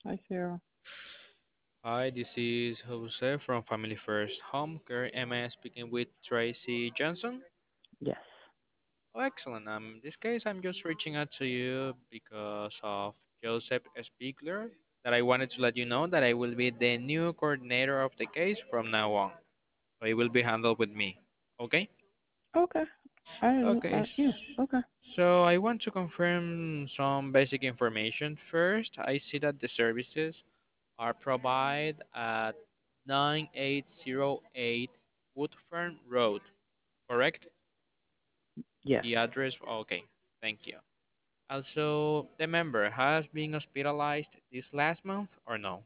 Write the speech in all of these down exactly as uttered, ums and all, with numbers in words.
Hi, Sarah. Hi, this is Jose from Family First Home Care. Am I speaking with Tracy Johnson? Yes. Oh, excellent. Um, in this case, I'm just reaching out to you because of Joseph Spiegler. That I wanted to let you know that I will be the new coordinator of the case from now on. So it will be handled with me. Okay? Okay. I didn't. Okay. Uh, yeah. s- Okay. So I want to confirm some basic information first. I see that the services are provided at nine eight zero eight Woodfern Road, correct? Yes. The address, okay, thank you. Also, the member has been hospitalized this last month or no?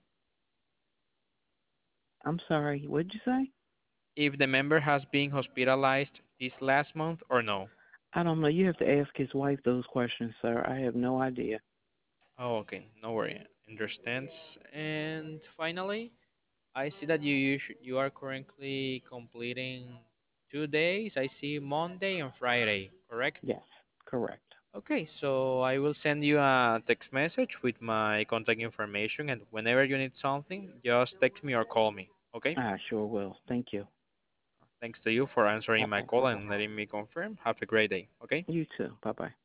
I'm sorry. What'd you say? If the member has been hospitalized this last month or no? I don't know. You have to ask his wife those questions, sir. I have no idea. Oh, okay, no worry, understands. And finally, I see that you us- you are currently completing two days. I see Monday and Friday, correct? Yes. Correct. Okay, so I will send you a text message with my contact information, and whenever you need something, just text me or call me. Okay? I sure will. Thank you. Thanks to you for Bye answering my bye. call and letting me confirm. Have a great day. Okay? You too. Bye bye.